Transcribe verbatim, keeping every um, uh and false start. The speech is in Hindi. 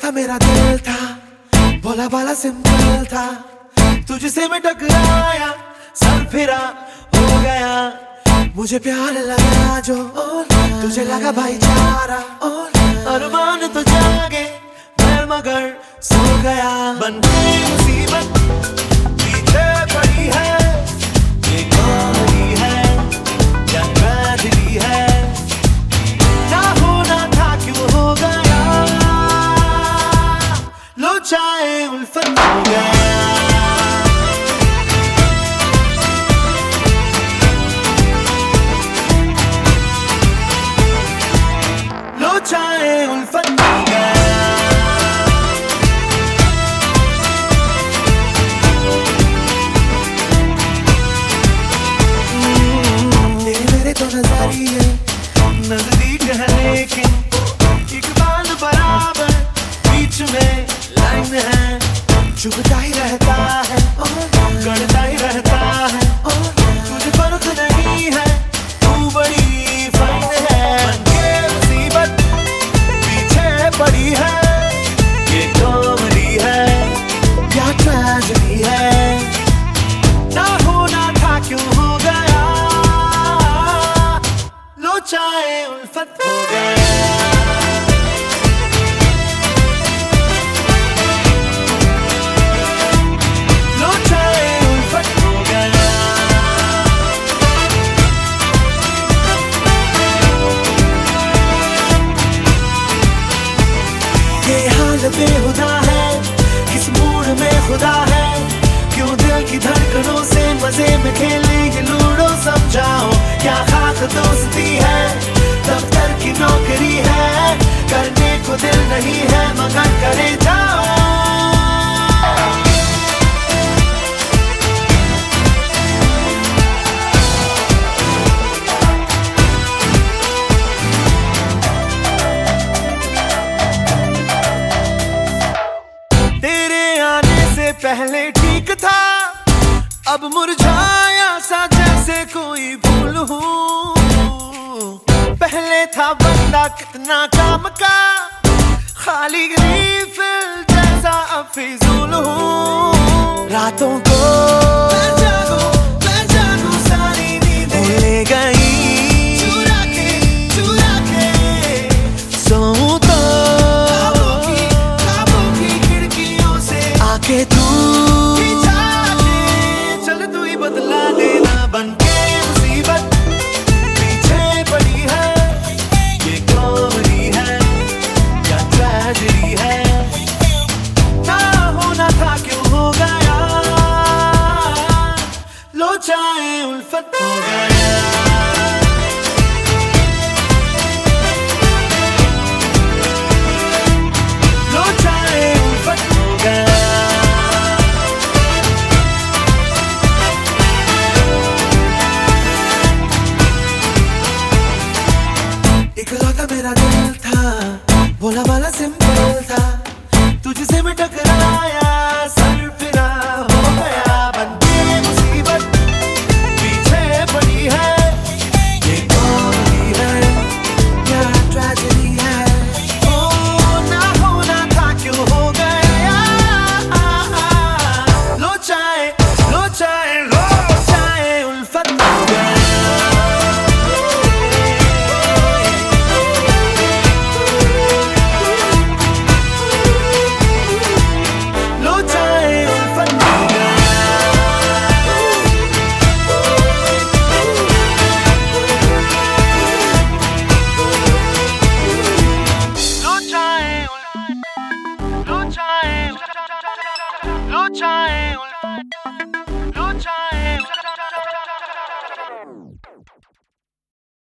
था मेरा दिल था, भोला भाला सिंपल था, तुझसे मैं टकराया, सर फिरा हो गया, मुझे प्यार लगा जो तुझे लगा भाईचारा, अरमान तो जागे मैं मगर सो गया। बन गई मुसीबत पीछे पड़ी है, ये कहानी है या ट्रेजेडी है, ना होना था क्यों हो गया, लो चाहे उल्फत हो गया। चाहे उल्फत हो गया। तेरे मेरे तो नजरिए नजदीक है लेकिन इकबाल बराबर बीच में लाइन है, चुभता ही रहता है गड़ता ही रहता है, तुझे फर्क नहीं है तू बड़ी फाइन है। पड़ी है ये कॉमेडी है क्या ट्रेजेडी है, ना होना था क्यों हो गया, लो चाहे उल्फत हो गया। लो चाहे उल्फत हो गया। ये हाल बेहुदा है, किस मूड में खुदा है, क्यों दिल की धड़कनों से मजे में खेलने ये लूडो समझाओ, क्या खास दोस्ती है, दफ्तर की नौकरी है, करने को दिल नहीं है मगर करे जाओ। पहले ठीक था अब मुरझाया सा जैसे कोई फूल हूँ, पहले था बंदा कितना काम का, खाली रीफिल जैसा अब फिजूल हूँ। रातों को मैं जागूं, मैं जागूं सारी नींदें भूल गई, चुरा के चुरा के सोऊं तो ख्वाबों की ख्वाबों की खिड़कियों से आके तू चल तू ही बदला देना। बन के मुसीबत पीछे पड़ी है, ये कॉमेडी है या ट्रेजेडी है, ना होना था क्यों हो गया, लो चाहे उल्फत हो गया।